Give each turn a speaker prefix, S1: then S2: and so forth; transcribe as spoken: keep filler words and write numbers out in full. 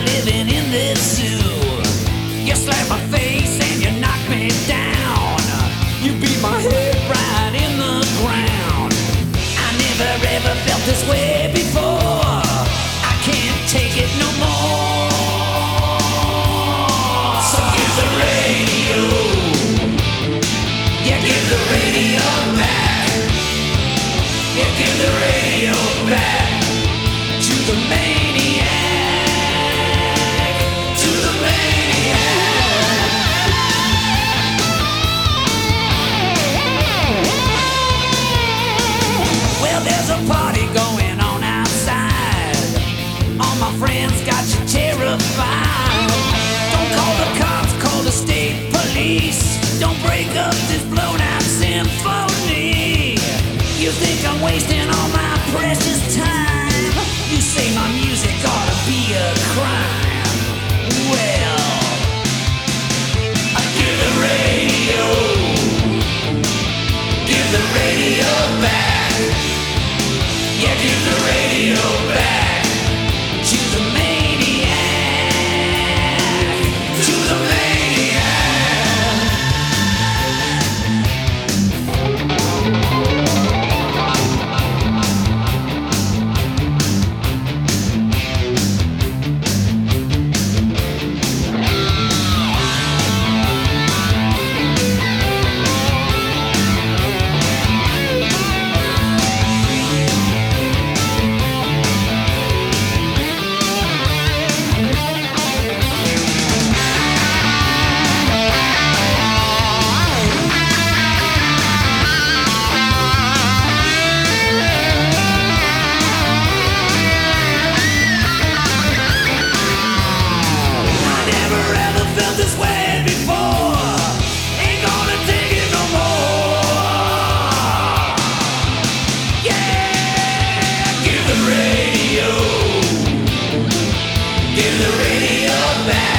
S1: living in this zoo. You slap my face and you knock me down. You beat my head right in the ground. I never ever felt this way before. I can't take it no more. So give the radio, yeah, give the radio back. Yeah, give the radio back to the maniac, to the maniac. Well, there's a party going on outside. All my friends got you terrified. Don't call the cops, call the state police. Don't break up this blown out symphony. You think I'm wasting all my precious time? You say my music ought to be a crime. Well, I give the radio, give the radio back. Yeah, give the radio back to the maniac, to the maniac. This way before, ain't gonna take it no more. Yeah, give the radio, give the radio back.